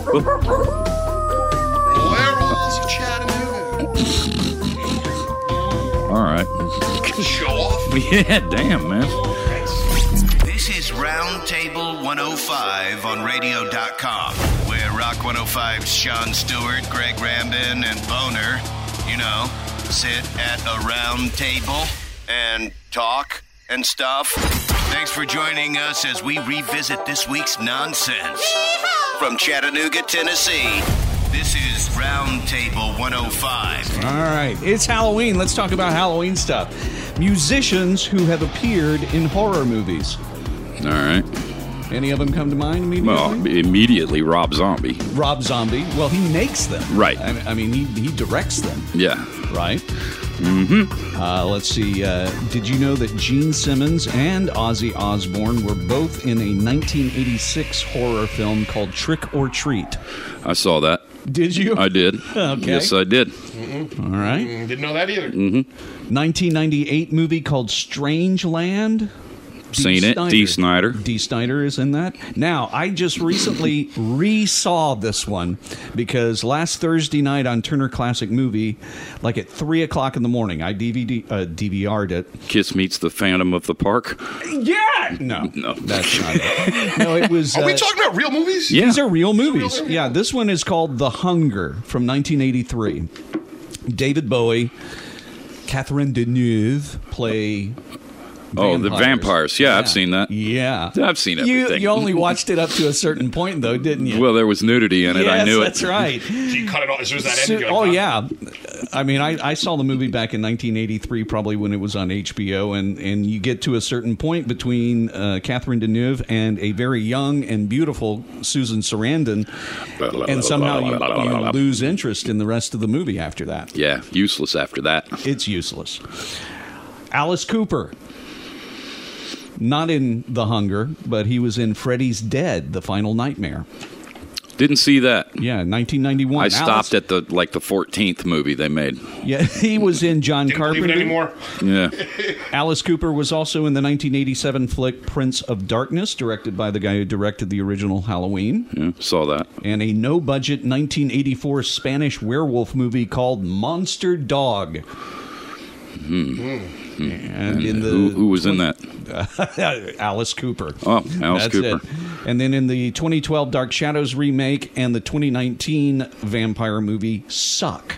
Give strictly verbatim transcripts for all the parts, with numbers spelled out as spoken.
Werewolves of Chattanooga. All right. Show off. Yeah, damn, man. This is Roundtable one oh five on radio dot com, where Rock one oh five's Sean Stewart, Greg Rambin, and Boner, you know, sit at a round table and talk and stuff. Thanks for joining us as we revisit this week's nonsense. From Chattanooga, Tennessee, this is Roundtable one oh five. All right, it's Halloween. Let's talk about Halloween stuff. Musicians who have appeared in horror movies. All right. Any of them come to mind immediately? Well, immediately Rob Zombie. Rob Zombie. Well, he makes them. Right. I, I mean, he, he directs them. Yeah. Right? Mm-hmm. Uh, let's see. Uh, did you know that Gene Simmons and Ozzy Osbourne were both in a nineteen eighty-six horror film called Trick or Treat? I saw that. Did you? I did. Okay. Yes, I did. Mm-mm. All right. Mm, didn't know that either. Mm-hmm. nineteen ninety-eight movie called Strange Land. Seen it. Dee Snider. Dee Snider is in that. Now, I just recently re-saw this one because last Thursday night on Turner Classic Movie, like at three o'clock in the morning, I D V D, uh, D V R'd it. Kiss meets the Phantom of the Park. Yeah! No. No. That's not it. No, it was... Are we uh, talking about real movies? Yeah. These are real movies. Real, real. Yeah, this one is called The Hunger from nineteen eighty-three. David Bowie, Catherine Deneuve play... Oh, the vampires. Yeah, I've seen that. Yeah. I've seen everything. You, you only watched it up to a certain point, though, didn't you? Well, there was nudity in it. Yes, I knew it. that's right. So you cut it off as soon as that So- ended. you're oh, like, yeah. I mean, I, I saw the movie back in nineteen eighty-three, probably when it was on H B O, and, and you get to a certain point between uh, Catherine Deneuve and a very young and beautiful Susan Sarandon, and somehow you, you lose interest in the rest of the movie after that. Yeah, useless after that. It's useless. Alice Cooper. Not in The Hunger, but he was in Freddy's Dead, The Final Nightmare. Didn't see that. Yeah, nineteen ninety-one. I Alice, stopped at the like the fourteenth movie they made. Yeah, he was in John Didn't believe Carpenter. it anymore. Yeah. Alice Cooper was also in the nineteen eighty-seven flick Prince of Darkness, directed by the guy who directed the original Halloween, Yeah, saw that. and a no-budget nineteen eighty-four Spanish werewolf movie called Monster Dog. Hmm. And in the who, who was in that? Alice Cooper. Oh, Alice That's Cooper. it. And then in the twenty twelve Dark Shadows remake and the twenty nineteen vampire movie Suck.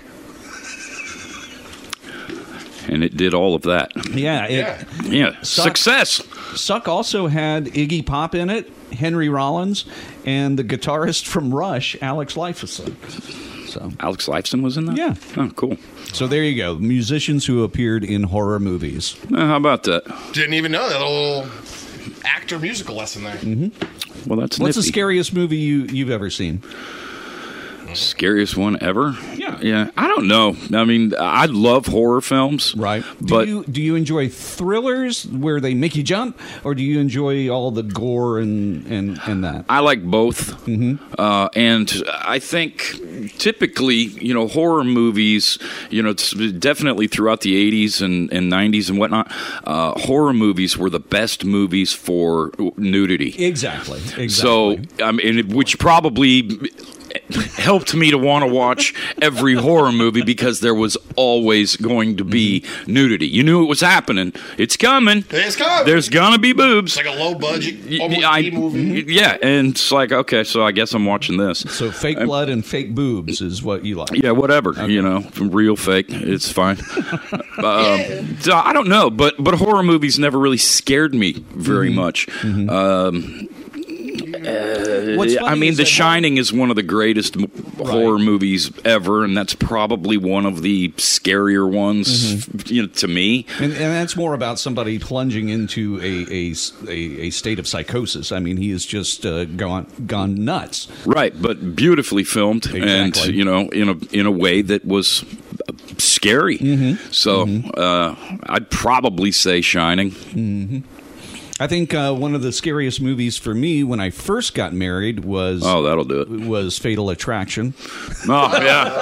And it did all of that. Yeah, it, Yeah. Yeah, Suck. success. Suck also had Iggy Pop in it, Henry Rollins, and the guitarist from Rush, Alex Lifeson. So, Alex Lifeson was in that? Yeah. Oh, cool. so there you go. Musicians who appeared in horror movies. Uh, how about that? Didn't even know that little actor musical lesson there. Mm-hmm. Well, that's What's the nifty. scariest movie you, you've ever seen? Scariest one ever? Yeah. Yeah. I don't know. I mean, I love horror films. Right. Do But you do you enjoy thrillers where they make you jump, or do you enjoy all the gore and and, and that? I like both. Mm-hmm. Uh, and I think typically, you know, horror movies, you know, it's definitely throughout the eighties and, and nineties and whatnot, uh, horror movies were the best movies for nudity. Exactly. Exactly. So, I mean, which probably helped me to want to watch every horror movie because there was always going to be nudity. You knew it was happening. It's coming. It's coming. There's gonna be boobs. It's like a low budget, Y- almost I- B movie. Yeah, and it's like, okay, so I guess I'm watching this. So fake blood and fake boobs is what you like. Yeah, whatever. You know, real, fake, it's fine. um, so I don't know, but but horror movies never really scared me very much. Um, What's I funny mean, is The that Shining is one of the greatest m- horror movies ever, and that's probably one of the scarier ones, you know, to me. And, and that's more about somebody plunging into a a, a, a state of psychosis. I mean, he has just uh, gone gone nuts. Right, but beautifully filmed, and Exactly. you know, in a in a way that was scary. Mm-hmm. So uh, I'd probably say Shining. Mm-hmm. I think uh, one of the scariest movies for me when I first got married was Oh, that'll do it. was Fatal Attraction. Oh,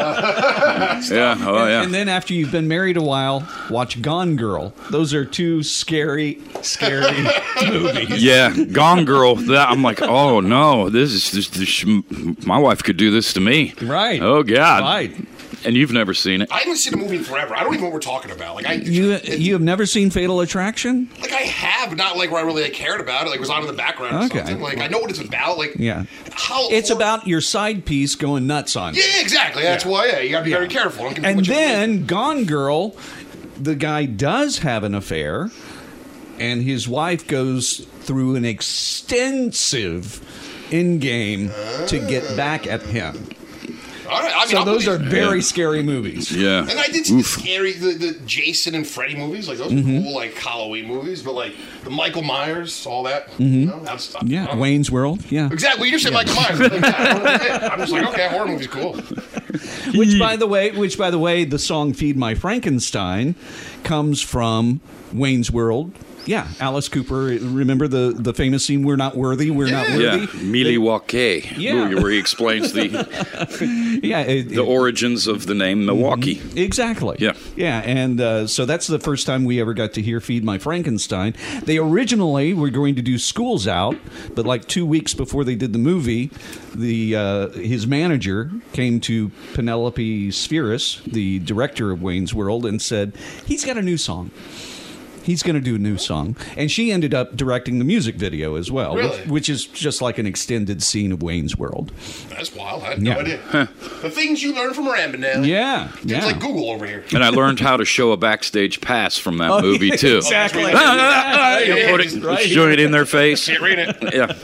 yeah. yeah. Oh, yeah. And then after you've been married a while, watch Gone Girl. Those are two scary, scary movies. Yeah, Gone Girl. That, I'm like, oh no, this is this, this, my wife could do this to me. Right. Oh God. Right. And you've never seen it. I haven't seen a movie in forever. I don't even know what we're talking about. Like I, You it- you have never seen Fatal Attraction? like I have, not like where I really like, cared about it. Like it was on in the background or Okay. something. Like I know what it's about. Like Yeah. how It's hor- about your side piece going nuts on you. Yeah, exactly. That's why. Yeah, you gotta be very careful. Don't give too And much away. then Gone Girl, the guy does have an affair, and his wife goes through an extensive in game to get back at him. All right. I mean, So I'll those are believe- very scary movies. Yeah. And I did see the scary, the, the Jason and Freddy movies. Like those are cool, like Halloween movies. But like the Michael Myers, all that. You know, that's, Yeah, uh, Wayne's World. Yeah, Exactly. You just said Michael Myers. Like, yeah, I'm just like, okay, horror movie's cool. which by the way, which by the way, the song "Feed My Frankenstein" comes from Wayne's World. Yeah, Alice Cooper. Remember the, the famous scene, "We're not worthy, we're not Yeah. Yeah, worthy." Milwaukee. Yeah. Where he explains the Yeah, it, the origins of the name Milwaukee. Exactly. Yeah. Yeah, and uh, so that's the first time we ever got to hear "Feed My Frankenstein." They originally were going to do "School's Out," but like two weeks before they did the movie, the uh, his manager came to Penelope Spheris, the director of Wayne's World, and said he's got a new song. He's going to do a new song. And she ended up directing the music video as well, Really? which, which is just like an extended scene of Wayne's World. That's wild. I had no Yeah. idea. The things you learn from Rambin. Yeah. It's yeah. like Google over here. And I learned how to show a backstage pass from that Oh, movie yeah, too. exactly. You know, put it, Right. showing it in their face. Can't read it.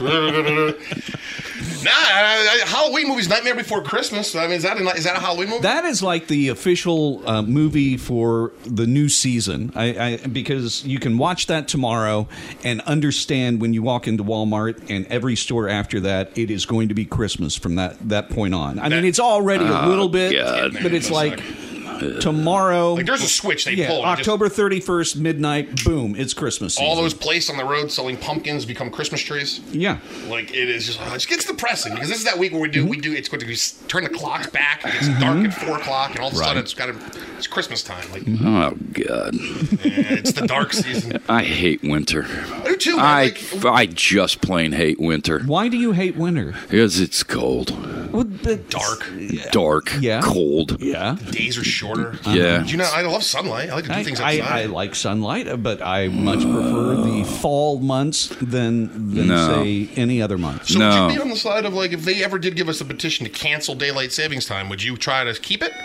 Yeah. Nah, I, I, Halloween movies, Nightmare Before Christmas. I mean, is that a, is that a Halloween movie? That is like the official uh, movie for the new season. I, I because you can watch that tomorrow and understand when you walk into Walmart and every store after that, it is going to be Christmas from that, that point on. I mean, it's already a little bit, God. but it's like tomorrow. Like there's a switch they yeah, pull. and it just- October thirty-first, midnight, boom, it's Christmas season. all those places on the road selling pumpkins become Christmas trees. Yeah. Like it is just, it just gets depressing because this is that week where we do we do it's going to be turn the clocks back. It gets dark at four o'clock, and all of a sudden Right. it's got to, it's Christmas time. Like Oh God, eh, it's the dark season. I hate winter. I do too. Man. I Like, I just plain hate winter Why do you hate winter? because it's cold, Well, the- dark. dark, Yeah. cold. Yeah. Days are shorter. Yeah. Do you know, I love sunlight. I like to do I, things I, outside. I like sunlight, but I much prefer the fall months than than No. say any other month. so No. would you be on the side of like if they ever did give us a petition to cancel daylight savings time, would you try to keep it?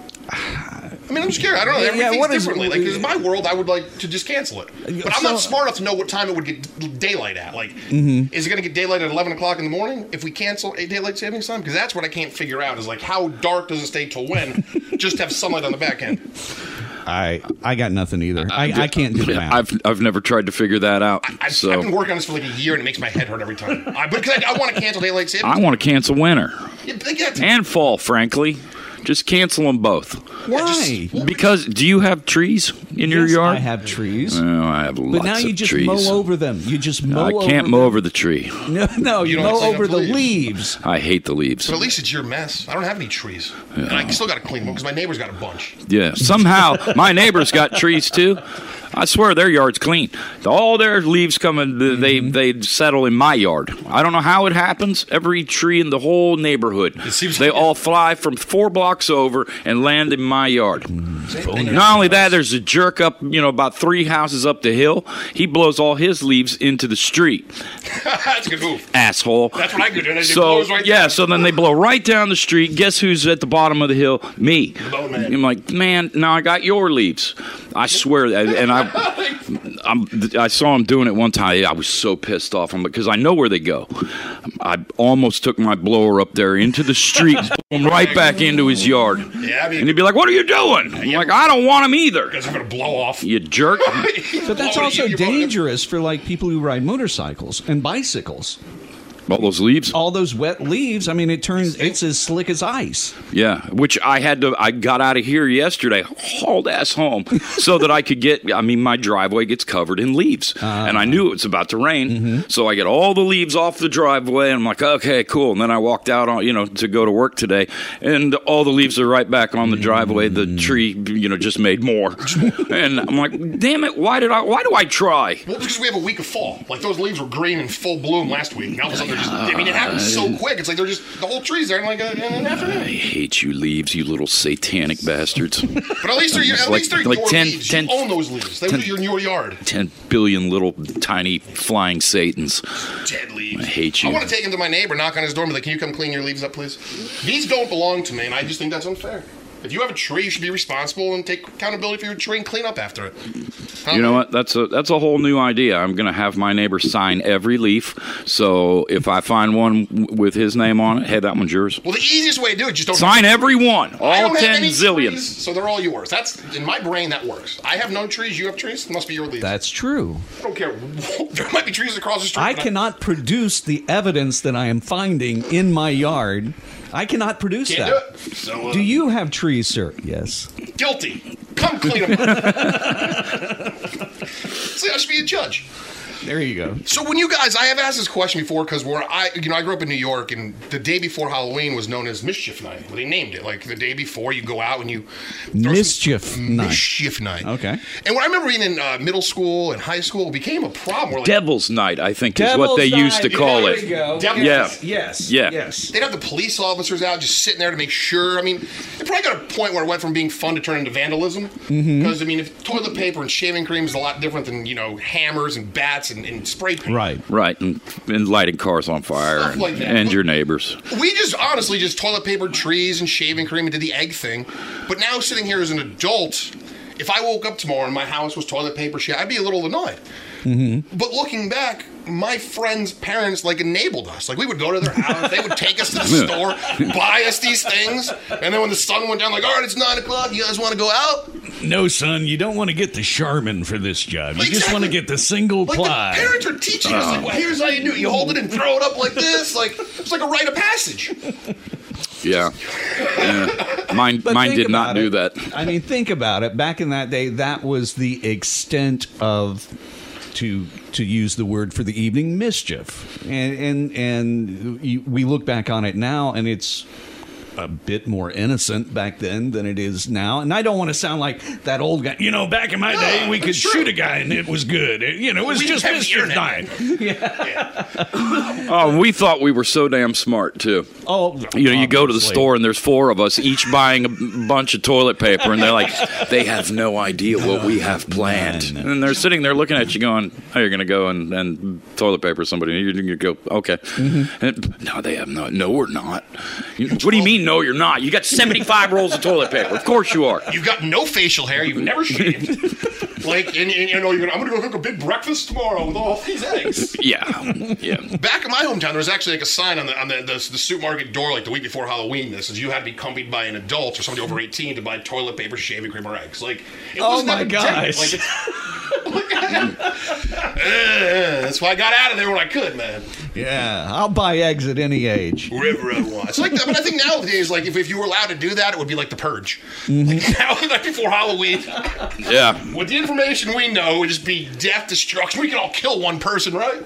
I mean, I'm just curious. I don't know. Yeah, Everything's what is- differently. Like, in my world, I would like to just cancel it. But I'm So- not smart enough to know what time it would get daylight at. Like, Mm-hmm. is it going to get daylight at eleven o'clock in the morning if we cancel a daylight savings time? Because that's what I can't figure out is like, how dark does it stay till when? Just have sunlight on the back end. I I got nothing either. I, I can't do the math. I've I've never tried to figure that out. I've, so I've been working on this for like a year, and it makes my head hurt every time. I, because I, I want to cancel daylight savings. I want to cancel winter Yeah, but yeah, to- and fall. Frankly, just cancel them both. Why? Because do you have trees in your Yes, yard? I have trees. Oh, I have lots But now you of just trees. mow over them. You just mow I can't over mow them. over the tree. No, no, you, You don't mow clean up over the the leaves. leaves. I hate the leaves. but at least it's your mess. I don't have any trees, and I still got to clean them because my neighbor's got a bunch. Yeah, somehow my neighbor's got trees too. I swear their yard's clean. All their leaves come and they Mm-hmm. they settle in my yard. I don't know how it happens. Every tree in the whole neighborhood, seems they like- all fly from four blocks over and land in my yard. Mm-hmm. Not only that, there's a jerk up, you know, about three houses up the hill. He blows all his leaves into the street. That's a good move. Asshole. That's what I could do. It So blows right yeah, down. so then they blow right down the street. Guess who's at the bottom of the hill? Me. Blow man. I'm like, man, now I got your leaves. I swear, and I, I'm, I saw him doing it one time. I was so pissed off him because I know where they go. I almost took my blower up there into the street, and right back into his yard. Yeah, I mean- and he'd be like, "What are you doing?" I'm like, "I don't want him either." Guys are gonna blow off. You jerk. But that's Blow it, also you- you blow it. dangerous for like people who ride motorcycles and bicycles. All those leaves? All those wet leaves. I mean, it turns, it's as slick as ice. Yeah, which I had to, I got out of here yesterday, hauled ass home, so that I could get, I mean, my driveway gets covered in leaves. Uh, and I knew it was about to rain, mm-hmm. so I get all the leaves off the driveway, and I'm like, okay, cool. And then I walked out, on, you know, to go to work today, and all the leaves are right back on the driveway. The tree, you know, just made more. And I'm like, damn it, why did I, why do I try? Well, because we have a week of fall. Like, those leaves were green in full bloom last week. Now all of a sudden they're just, I mean, it happens so quick. It's like they're just, the whole tree's there in like a, in an afternoon. I hate you leaves, you little satanic bastards. But at least they're, at like, least they're like your ten, leaves. ten, you own those leaves. They ten, were in your yard. ten billion little tiny flying satans. Dead leaves. I hate you. I want to take him to my neighbor, knock on his door, and be like, can you come clean your leaves up, please? These don't belong to me, and I just think that's unfair. If you have a tree, you should be responsible and take accountability for your tree and clean up after it. Huh? You know what? That's a that's a whole new idea. I'm going to have my neighbor sign every leaf. So if I find one w- with his name on it, hey, that one's yours. Well, the easiest way to do it, just don't sign every one, all ten zillion. Trees, so they're all yours. That's in my brain. That works. I have no trees. You have trees. It must be your leaves. That's true. I don't care. There might be trees across the street. I cannot I... produce the evidence that I am finding in my yard. I cannot produce Can't that. Do, it. So, uh, do you have trees, sir? Yes. Guilty. Come clean them up. See, I should be a judge. There you go. So when you guys, I have asked this question before because where I, you know, I grew up in New York, and the day before Halloween was known as Mischief Night. Well, they named it like the day before. You go out and you Mischief Night. Mischief Night. Okay. And when I remember being in uh, middle school and high school, it became a problem. Where, like, Devil's Night, I think, Devil's is what they Night. used to call yeah, it. there you go. Devil's yeah. Night. Yes. Yeah. Yes. They'd have the police officers out just sitting there to make sure. I mean, it probably got a point where it went from being fun to turn into vandalism. Because mm-hmm. I mean, if toilet paper and shaving cream is a lot different than, you know, hammers and bats and, and spray paint. Right. Right, and, and lighting cars on fire and, like and your neighbors. We just honestly just toilet papered trees and shaving cream and did the egg thing. But now sitting here as an adult, if I woke up tomorrow and my house was toilet paper shit, I'd be a little annoyed. Mm-hmm. But looking back, my friends' parents like enabled us. Like we would go to their house, they would take us to the store, buy us these things, and then when the sun went down, like, all right, it's nine o'clock. You guys want to go out? No, son, you don't want to get the Charmin for this job. You exactly. just want to get the single like ply. The parents are teaching us. Like, well, here's how you do it. You hold it and throw it up like this. Like it's like a rite of passage. Yeah. yeah. Mine, mine did not do that. I mean, think about it. Back in that day, that was the extent of, to to use the word for the evening, mischief. And and, and you, we look back on it now, and it's a bit more innocent back then than it is now. And I don't want to sound like that old guy. You know, back in my no, day, we could true. shoot a guy and it was good. It, you know, it was we just Mischief Night. Yeah. Oh, we thought we were so damn smart, too. Oh, you know, you go to the store and there's four of us, each buying a bunch of toilet paper, and they're like, they have no idea what we have planned. And they're sitting there looking at you going, oh, you're going to go and, and toilet paper somebody. You're going to go, okay. Mm-hmm. And, no, they have no, no, we're not. What do you mean? No, you're not. You got seventy-five rolls of toilet paper. Of course you are. You've got no facial hair. You've never shaved. Like, and, and you know, you're gonna, I'm going to go cook a big breakfast tomorrow with all these eggs. Yeah, yeah. Back in my hometown, there was actually like a sign on the on the, the, the supermarket door, like the week before Halloween. This is you had to be accompanied by an adult or somebody over eighteen to buy toilet paper, shaving cream, or eggs. Like, it oh was my gosh. Like, it's, uh, that's why I got out of there when I could, man. Yeah, I'll buy eggs at any age. Wherever I want. It's like that, but I think nowadays, like, if, if you were allowed to do that, it would be like the Purge. Mm-hmm. Like, now, like before Halloween. Yeah. With the information we know, it would just be death, destruction. We could all kill one person, right?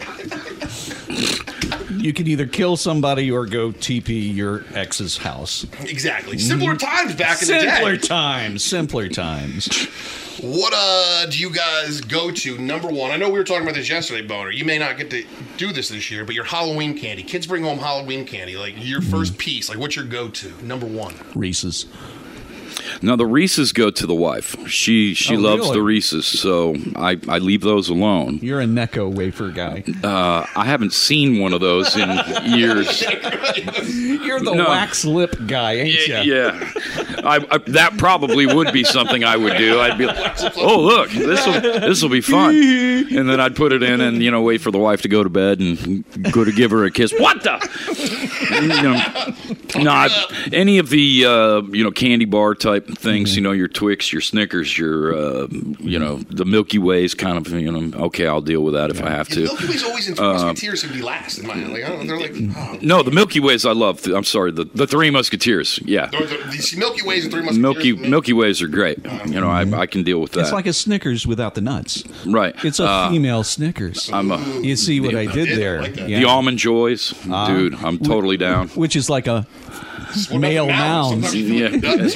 You could either kill somebody or go T P your ex's house. Exactly. Simpler times back in simpler the day. Simpler times. Simpler times. What uh do you guys go to? Number one, I know we were talking about this yesterday, Boner. You may not get to do this this year, but your Halloween candy. Kids bring home Halloween candy. Like your first piece. Like what's your go-to? Number one. Reese's. Now, the Reese's go to the wife. She she oh, loves really? the Reese's, so I, I leave those alone. You're a Necco wafer guy. Uh, I haven't seen one of those in years. You're the no. wax lip guy, ain't yeah, you? Yeah. I, I, that probably would be something I would do. I'd be like, oh, look, this will this will be fun. And then I'd put it in and, you know, wait for the wife to go to bed and go to give her a kiss. What the? You know, no, I, any of the, uh, you know, candy bar type things, mm-hmm. you know, your Twix, your Snickers, your, uh, you know, the Milky Way's kind of, you know, okay, I'll deal with that if yeah. I have to. Yeah, Milky Way's always in Three Musketeers uh, to be last in my like, I don't know, they're like, oh. No, the Milky Ways I love. I'm sorry, the, the Three Musketeers, yeah. The, the, the Milky Ways and Three Musketeers. Milky, Milky Ways are great. You know, I, I can deal with that. It's like a Snickers without the nuts. Right. It's a uh, female Snickers. I'm a, you see what the, I did there. Like yeah. The Almond Joys, uh, dude, I'm totally down. Which is like a male mounds. Yeah.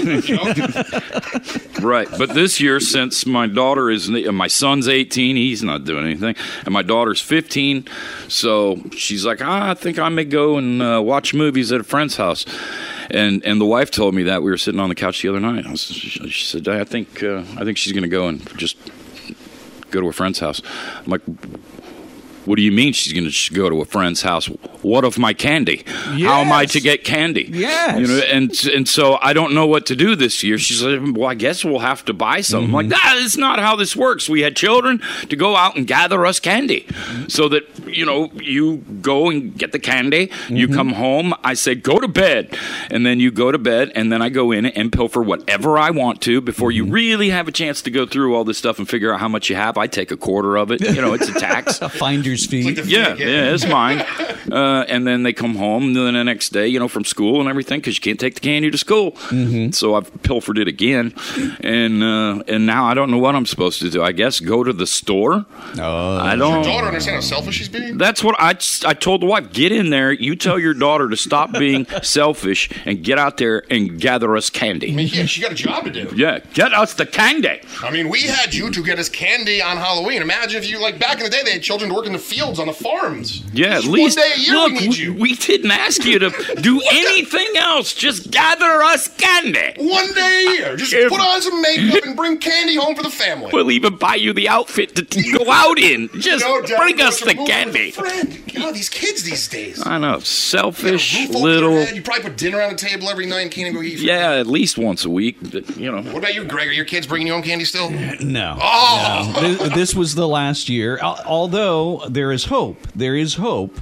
Right. But this year, since my daughter is, my son's eighteen, he's not doing anything, and my daughter's fifteen, so she's like, ah, I think I may go and uh, watch movies at a friend's house. And and the wife told me that. We were sitting on the couch the other night. I was, she said, I think uh, I think she's going to go and just go to a friend's house. I'm like, what do you mean she's going to go to a friend's house? What of my candy? Yes. How am I to get candy? Yes. You know, and and so I don't know what to do this year. She's like, well, I guess we'll have to buy some. Mm-hmm. I'm like, that is not how this works. We had children to go out and gather us candy so that, you know, you go and get the candy. Mm-hmm. You come home. I say, go to bed. And then you go to bed, and then I go in and pilfer whatever I want to before mm-hmm. you really have a chance to go through all this stuff and figure out how much you have. I take a quarter of it. You know, it's a tax. A finder's fee. Like yeah, yeah, yeah, it's mine. Uh, and then they come home and then the next day, you know, from school and everything, because you can't take the candy to school. Mm-hmm. So I've pilfered it again, and uh, and now I don't know what I'm supposed to do. I guess go to the store. Oh, I don't. Does your daughter understand how selfish she's being? That's what I I told the wife. Get in there. You tell your daughter to stop being selfish and get out there and gather us candy. I mean, yeah, she got a job to do. Yeah, get us the candy. I mean, we had you to get us candy on Halloween. Imagine if you, like, back in the day, they had children to work in the fields on the farms. Yeah, Just at least one day a year look, we need you. We didn't ask you to do anything else. Just gather us candy. One day a year. Just If- put on some makeup and bring candy home for the family. We'll even buy you the outfit to t- go out in. Just No doubt, bring go us to the move with a candy. Friend. You know, these kids these days. I know, You got a selfish roof over your little. head. You probably put dinner on the table every night and can't even go eat. Yeah, at least once a week. But, you know, What about you, Greg? Are your kids bringing you home candy still? No. Oh! No. This, this was the last year. Al- Although there is hope. There is hope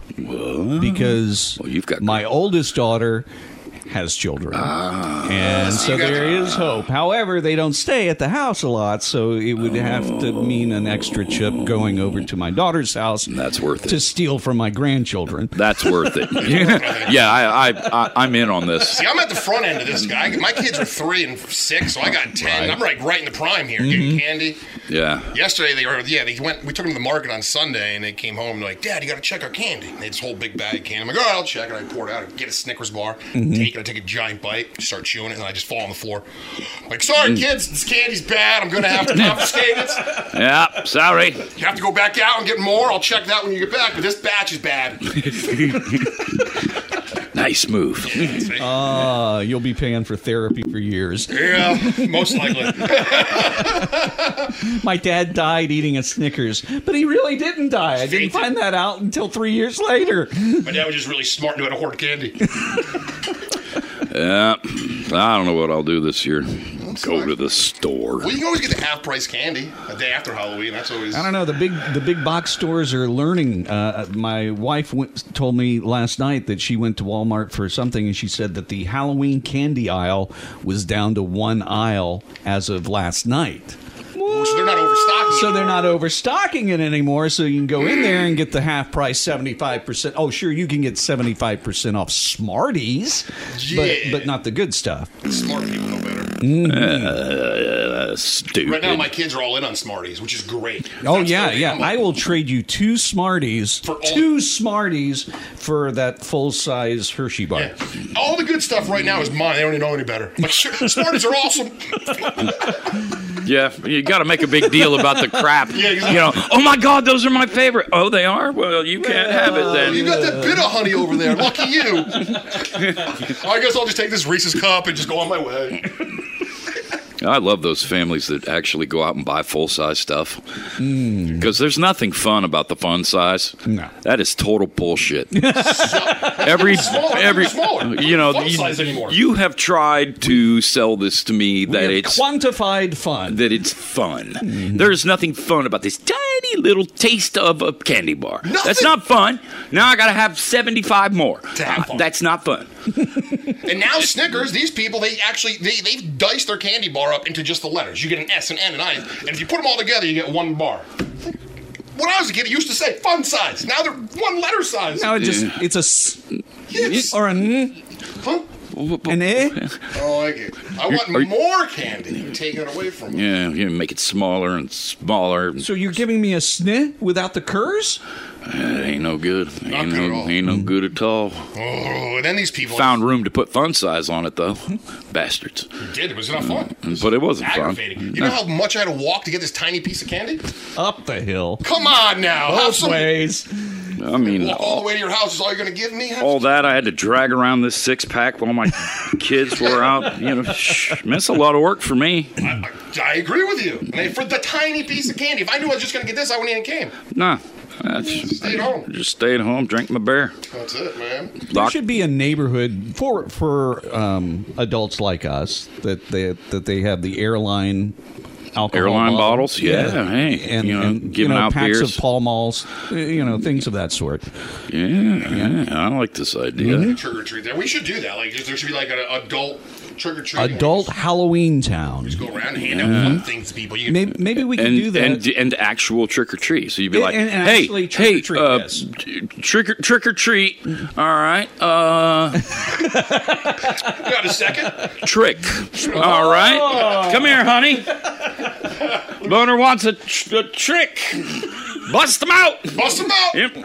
because Well, you've got my oldest daughter has children. and so you got- there is hope. However, they don't stay at the house a lot, so it would have to mean an extra trip going over to my daughter's house that's worth it. to steal from my grandchildren. That's worth it. Yeah, I, I, I, I'm in on this. See, I'm at the front end of this guy. My kids are three and six, so I got ten. Right. I'm like right in the prime here, getting candy. Yeah. Yesterday they were, yeah, they went. We took them to the market on Sunday, and they came home and they're like, Dad, you got to check our candy. And they had this whole big bag of candy. I'm like, all right, I'll check it. I pour it out, I get a Snickers bar, take it, I take a giant bite, start chewing it, and I just fall on the floor. I'm like, sorry, kids, this candy's bad. I'm gonna have to confiscate it. Yeah, sorry. You have to go back out and get more. I'll check that when you get back, but this batch is bad. Nice move. Uh, you'll be paying for therapy for years. Yeah, most likely. My dad died eating a Snickers, but he really didn't die. I didn't Fainted. find that out until three years later. My dad was just really smart and knew how to hoard candy. Yeah. I don't know what I'll do this year. Go to the store. Well, you can always get the half price candy a day after Halloween. That's always. I don't know. The big the big box stores are learning. Uh, my wife went, told me last night that she went to Walmart for something, and she said that the Halloween candy aisle was down to one aisle as of last night. So they're not overstocking. So they're not overstocking it anymore. So you can go in there and get the half price, seventy-five percent. Oh, sure, you can get seventy-five percent off Smarties, Yeah. but but not the good stuff. Smart people know better. Uh, stupid. Right now, my kids are all in on Smarties, which is great. Oh That's yeah, great. yeah. I'm I like, will trade you two Smarties, For all- two Smarties for that full size Hershey bar. yeah. All the good stuff right now is mine. They don't even know any better. Like, sure, Smarties are awesome. Yeah, you got to make a big deal about the crap. Yeah, exactly. You know, oh my God, those are my favorite. Oh, they are? Well, you can't have it then. You got that bit of honey over there. Lucky you. I guess I'll just take this Reese's cup and just go on my way. I love those families that actually go out and buy full-size stuff. Because Mm. there's nothing fun about the fun size. No. That is total bullshit. every, Smaller, every, smaller. you know, Fun you, size anymore. you have tried to sell this to me that We're it's quantified fun. that it's fun. There's nothing fun about this tiny little taste of a candy bar. Nothing. That's not fun. Now I gotta have seventy-five more. To have fun. Uh, That's not fun. And now Snickers, these people, they actually, they, they've diced their candy bar up into just the letters. You get an S, an N, and I, and if you put them all together, you get one bar. When I was a kid, it used to say fun size. Now they're one letter size. Now it just it's a s Yes. or an Huh? an eh. I like it. I want Are you- more candy. Take it away from me. Yeah, you make it smaller and smaller. So you're giving me a sn without the curs? It ain't no good. Not Ain't good at no, all. ain't no good at all. Oh, and then these people Found room to put fun size on it though. Bastards. did. It was not fun. But it wasn't fun. Aggravating. You know how much I had to walk to get this tiny piece of candy? Up the hill. Come on now. Have Both some- ways. I mean, Walk all the way to your house is all you're going to give me? all that I had to drag around this six pack while my kids were out. You know, shh, man, it's a lot of work for me. I, I agree with you. I mean, for the tiny piece of candy. If I knew I was just going to get this, I wouldn't even came. Nah, that's, Stay at home. just stay at home, drink my beer. That's it, man. There Lock- should be a neighborhood for for um, adults like us that they that they have the airline alcohol Airline bottle. bottles? Yeah, hey, and you know, and, you giving know, out packs beers. of Pall Malls, uh, you know, things of that sort. Yeah, yeah, I like this idea. Trick or treat there. We should do that. Like, there should be like an adult trick or treat. Adult Halloween Town. Just go around and hand out fun things to people. You can, Maybe, maybe we can And, do that. and and actual trick or treat. So you'd be And- like, and hey, actually hey, trick-or-treat, uh, yes. trick or trick or treat. All right, uh, you got a second? trick. All right, come here, honey. Boner wants a, tr- a trick. Bust them out. Bust them out. Yep.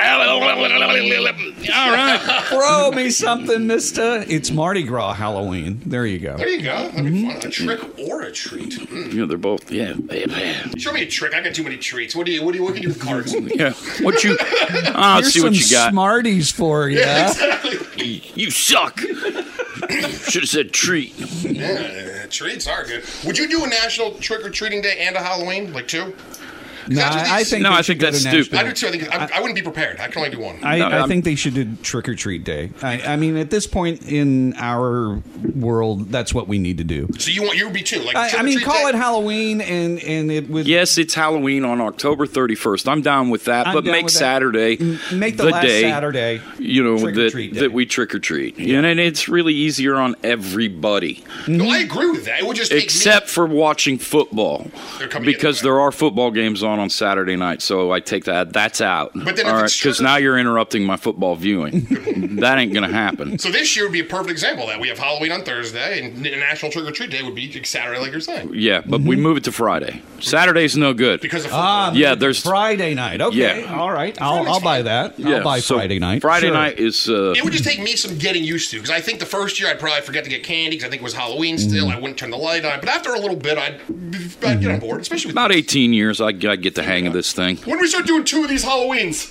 All right. Throw me something, mister. It's Mardi Gras Halloween. There you go. There you go. That'd be fun. A trick or a treat. Mm. You know, they're both. Yeah. Yeah. Show me a trick. I got too many treats. What do you? What do you? What can you do with cards? Yeah. What you? I'll Here's see some what you got. Smarties for you. Exactly. You suck. Should have said treat. Yeah, treats are good. Would you do a national trick or treating day and a Halloween, like two? No, That's what I these- think No, they I should think go to that's Nashville. stupid. I do too. I think I, I wouldn't be prepared. I can only do one. I, No, I I'm- think they should do trick or treat day. I, I mean, at this point in our world, that's what we need to do. So you want you would be two? Like I, trick I or mean, treat call day? it Halloween, and and it would Yes, it's Halloween on October thirty-first. I'm down with that, I'm but down make with that. Saturday M- make the, last day, Saturday. you know, trick or that, treat day. that we trick or treat. And it's really easier on everybody, No, I agree with that. It would just take except for watching football. They're coming Because either way. there are football games on on Saturday night, so I take that. That's out. But then if All right, it's because trick or- now you're interrupting my football viewing. That ain't going to happen. me. So this year would be a perfect example of that. We have Halloween on Thursday, and National Trick or Treat Day would be Saturday, like you're saying, Yeah, but we move it to Friday. Saturday's no good. because of football. Ah, Yeah, there's- Friday night. Okay, Yeah. all right. I'll, Friday's I'll buy fine. that. Yeah, I'll buy so Friday night. Friday Sure. night is. Uh, It would just take me some getting used to, because I think the first year I'd probably forget to get candy because I think it was Halloween still. I wouldn't turn the light on, but after a little bit, I'd, I'd get on board, especially with About eighteen years, I, I get the hang of this thing. When do we start doing two of these Halloweens?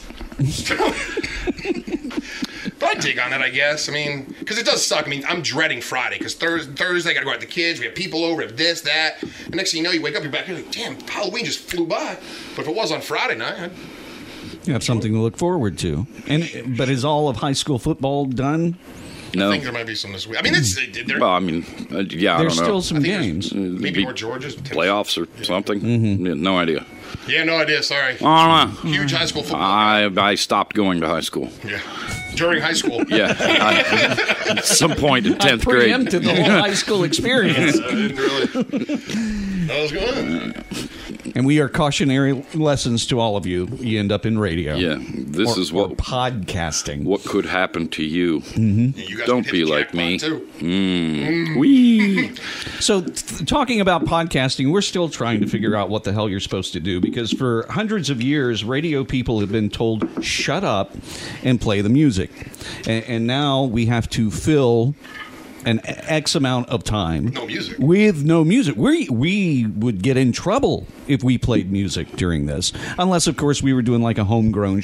But I dig on it, I guess. I mean, because it does suck. I mean, I'm dreading Friday because Thursday, Thursday, I got to go out with the kids. We have people over, we have this, that. The next thing you know, you wake up, you're back, you're like, damn, Halloween just flew by. But if it was on Friday night, I'd, You have something to look forward to. And but is all of high school football done? I No. think there might be some this week. I mean, it's there, Well, I mean, uh, yeah, I There's don't know. still some I think there's- games. maybe Be- more Georgia's. Playoffs or something. Yeah, no idea. Yeah, no idea. Sorry. I don't know. Huge high school football. I, I stopped going to high school. yeah. During high school. Yeah. I, at some point in tenth grade. Preempted the whole high school experience. I didn't really. That was good. And we are cautionary lessons to all of you. You end up in radio. Yeah. This Or- is or what podcasting. what could happen to you. You guys Don't hit be the like me. jackpot, Too. Wee. So, th- talking about podcasting, we're still trying to figure out what the hell you're supposed to do because for hundreds of years, radio people have been told, shut up and play the music. And, and now we have to fill an X amount of time No music. with no music. We we would get in trouble if we played music during this, unless of course we were doing like a homegrown sh-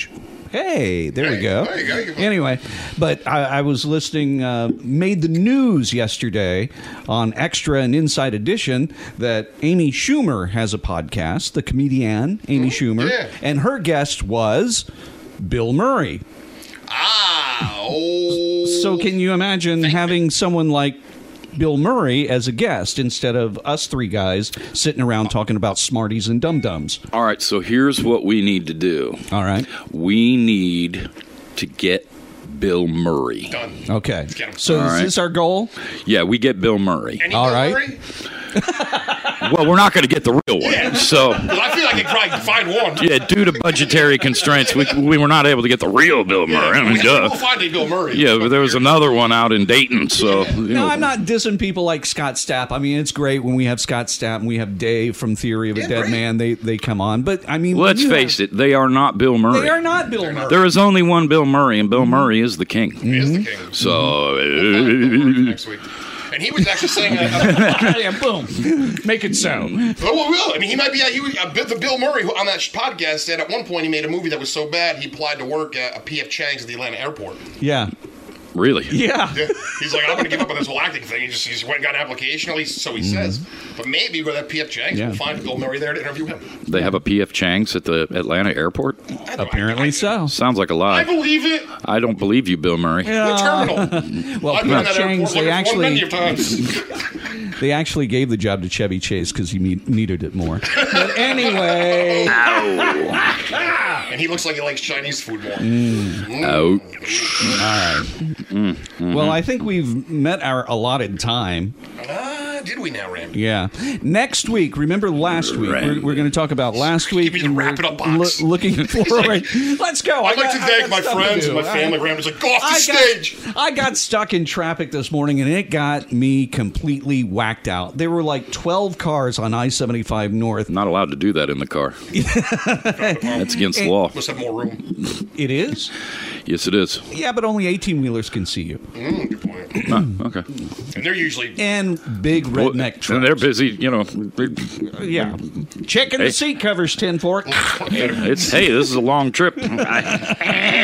Hey, there we Hey, go. there you go. You can- Anyway, but I, I was listening, uh, made the news yesterday on Extra and Inside Edition that Amy Schumer has a podcast, the comedian Amy Schumer, yeah. and her guest was Bill Murray. Ah, oh. So can you imagine having someone like Bill Murray as a guest instead of us three guys sitting around talking about Smarties and Dum-Dums? All right, so here's what we need to do. All right. We need to get Bill Murray. Done. Okay. Get 'em. So All is right. this our goal? Yeah, we get Bill Murray. Any All Bill right. Murray? Well, we're not going to get the real one. So, Well, I feel like I could probably find one. yeah, due to budgetary constraints, we, we were not able to get the real Bill Murray. I mean, we duh. will find a Bill Murray. Yeah, but there was another one out in Dayton, so... you No, know. I'm not dissing people like Scott Stapp. I mean, it's great when we have Scott Stapp and we have Dave from Theory of a Yeah, Dead great. Man. They they come on, but I mean, Let's when you face have- it, they are not Bill Murray. They are not Bill Murray. There is only one Bill Murray, and Bill Murray is the king. He is the king. So... Next week. And he was actually saying, uh, yeah, boom, make it so. oh, well, well, I mean, he might be, uh, he was, uh, the Bill Murray who, on that podcast said at one point he made a movie that was so bad he applied to work at a P F Chang's at the Atlanta airport. Yeah, Really? yeah. Yeah. He's like, I'm going to give up on this whole acting thing. He just, he just went and got an application, at least so he says. But maybe go to that P F Chang's, Yeah. we'll find Bill Murray there to interview him. They have a P F Chang's at the Atlanta airport? I don't know, Apparently I, I, so. Sounds like a I lie. believe it. I don't believe you, Bill Murray. The terminal. Well, I've P been F in that Chang's, airport they looking for one many actually of times. they actually gave the job to Chevy Chase because he me- needed it more. But anyway, And he looks like he likes Chinese food more. Out. well, I think we've met our allotted time. Ah, did we now, Randy? Yeah. Next week, remember last week? We're, we're going to talk about last week. Give me the and we're wrap it up box. loo- looking forward. Let's go. I I'd like got- to I thank got my stuff to friends do. and my I- family. Randy's like, go off the I stage. got, I got stuck in traffic this morning and it got me completely whacked out. There were like twelve cars on I seventy-five North. Not allowed to do that in the car. That's against the law. Must have more room. It is? Yes, it is. Yeah, but only eighteen-wheelers can see you. Mm, good point. Oh, okay. And they're usually And big Well, redneck trucks. and they're busy, you know. Yeah. Checking Hey. the seat covers, ten fork. It's, hey, this is a long trip. Remember back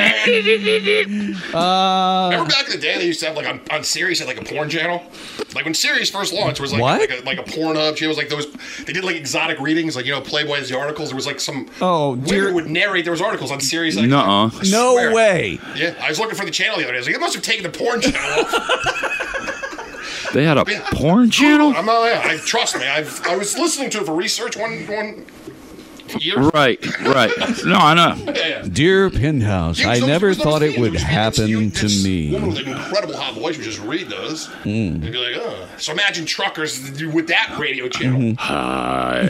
in the day, they used to have like on, on Sirius had like a porn channel. Like when Sirius first launched, there was like What? like a, like a Pornhub channel. It was like those. They did like exotic readings, like you know Playboy has the articles. There was like some Oh, women dear- would narrate those articles on Sirius. Like, Nuh-uh. I No swear. way. Yeah, I was looking for the channel the other day. I was like, they must have taken the porn channel off. They had a Yeah. porn channel? I'm not. Yeah, I trust me. I've I was listening to it for research one one year. Right, right. No, I know. Yeah, yeah. Dear Penthouse, Yeah, I so never those thought it things, would those happen things, to this me. Woman with an incredible hot voice would just read those. Mm. They'd be like, oh. So imagine truckers with that radio channel. Mm-hmm. Hi.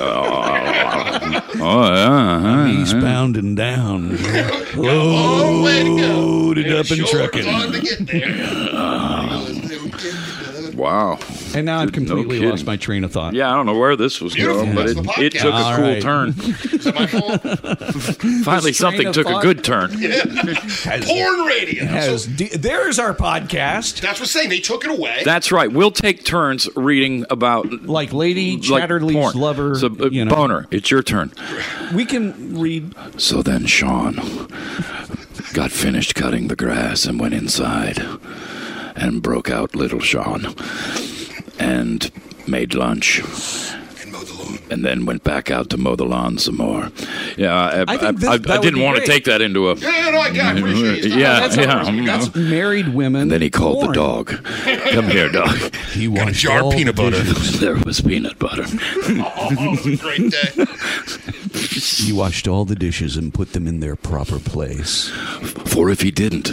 Oh, oh, yeah. huh, Eastbound and down. Long way to go. Loaded up and Sure, trucking. time to get there. Wow. And now I've completely kidding. lost my train of thought. Yeah, I don't know where this was Beautiful. going, but That's it, the it podcast. took a All cool right. turn. Is that my fault? Finally, train something of took a thought- good turn. Porn radio. Has So de- there's our podcast. that's what's saying. They took it away. That's right. We'll take turns reading about Like Lady like Chatterley's porn. lover. So, uh, you know, Boner, it's your turn. we can read. So then Sean got finished cutting the grass and went inside and broke out little Sean and made lunch And mow the lawn. and then went back out to mow the lawn some more. Yeah, I, I think this- I, that I would didn't be want to great. take that into a... Yeah, yeah, no, I, I appreciate it. Yeah, That's yeah. all right. That's married women. And then he called porn. the dog. Come here, dog. He Got a washed jar of all peanut the butter. dishes. There was peanut butter. Oh, great day. He washed all the dishes and put them in their proper place. For if he didn't,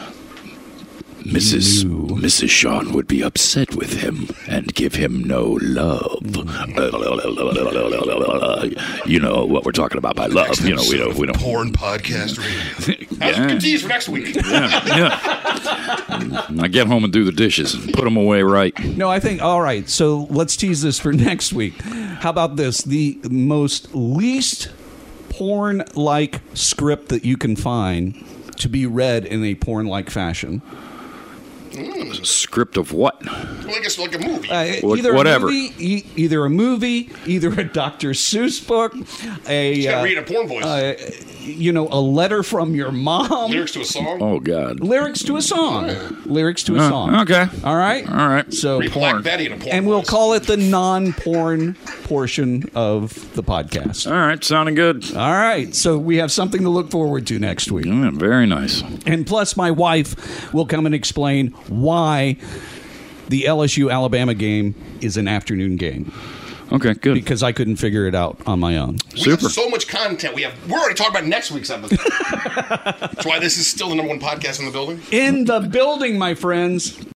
Missus Ew. Missus Sean would be upset with him and give him no love. You know what we're talking about by love. You know, we don't. We don't. Porn podcast radio. That's Yeah. a good tease for next week. Yeah, yeah. I get home and do the dishes and put them away right. No, I think, all right, so let's tease this for next week. How about this? The most least porn like script that you can find to be read in a porn like fashion. Mm. Script of what? Well, I guess like a movie. Uh, What- either whatever. A movie, e- either a movie, either a Doctor Seuss book, a Just gotta uh, read a porn voice. uh, you know, a letter from your mom. Lyrics to a song. Oh God. Lyrics to a song. Lyrics to a Uh, song. okay. All right. All right. So, Read porn. Black Betty in a porn and we'll voice. call it the non-porn portion of the podcast. All right. Sounding good. All right. So we have something to look forward to next week. Yeah, very nice. And plus, my wife will come and explain why the L S U Alabama game is an afternoon game, Okay. Good. because I couldn't figure it out on my own. We Super. have so much content. We have. We're already talking about next week's episode. That's why this is still the number one podcast in the building. In the building, my friends.